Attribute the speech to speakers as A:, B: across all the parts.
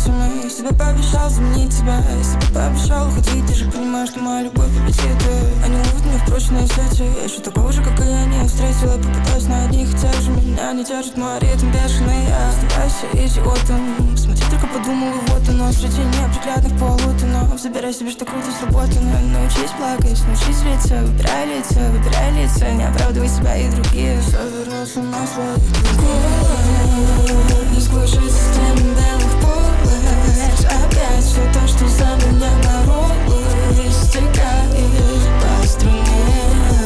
A: нитями. Я себе пообещал заменить тебя, я себе пообещал уходить. Ты же понимаешь, что моя любовь аппетиты. Они ловят меня в прочные сети. Я еще такого же, как и я, не встретила. Попытаюсь на одних и тех же. Меня не держит мой ритм бешеный. Я оставайся идиотом. Смотри, только подумал, и вот оно. Среди неопределенных полутонов. Забирай себе, что круто сработано. Научись плакать, научись злиться. Выбирай лица, не оправдывай себя и других. Все вернулся на свой голос. Не сквозь систему белых полос. Опять все то, что за меня боролось, стекает по струне.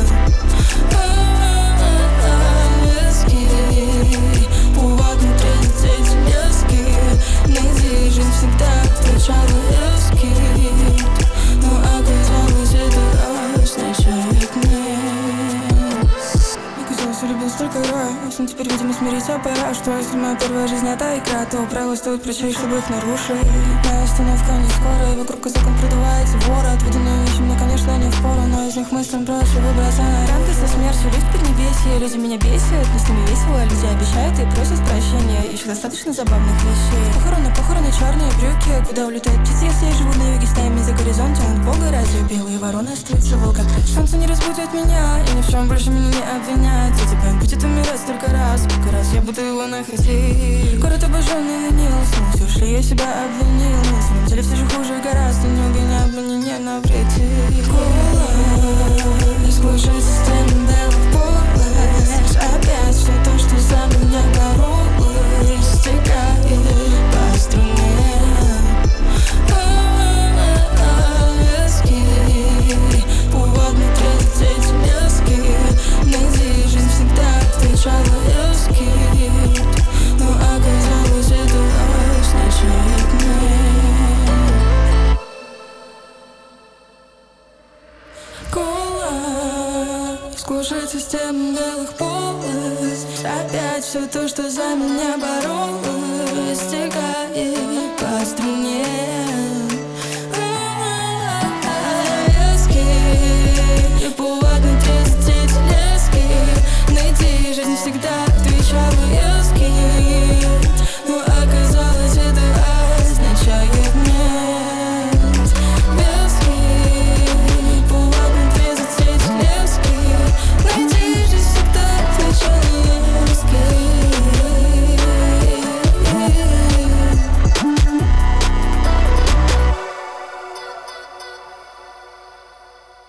A: Повод внутри эти лески. Найди, жизнь всегда встречала эскит. Но оказалось, это означает нет. Не казалось, любил столько раз, но теперь, видимо, смириться пора. Что если моя первая жизнь это игра, то правила стоит прочесть, чтобы их нарушить. Моя остановка не скоро, и вокруг казаком продувается ворот. Выданные вещи мне, конечно, не впору, но из них мыслям проще выбраться на рамки со смертью. Лифт поднебесье, люди меня бесят, но с ними весело. Люди обещают и просят прощения, еще достаточно забавных вещей. Похороны, черные брюки, куда улетают птицы, если я живу на юге, стаями за горизонтом. Он бога разве белые вороны остаются волк отрыв. Солнце не разбудит меня, и ни в чем больше меня не обвинять. И тебя будет умирать столько раз, сколько раз я буду его находить. Город обожженный винил, все ушли, я себя обвинил. На самом деле все же хуже гораздо, не обвиняй, мне не навреди. Не сквозь систему белых полос. Опять все то, что за меня боролось, стекает по струне. Повод внутри эти лески. Найди, жизнь всегда встречала эскит. Но оказалось, это означает нет. Кола сквозь систему белых полос. Опять все то, что за меня боролось, стекает по струне.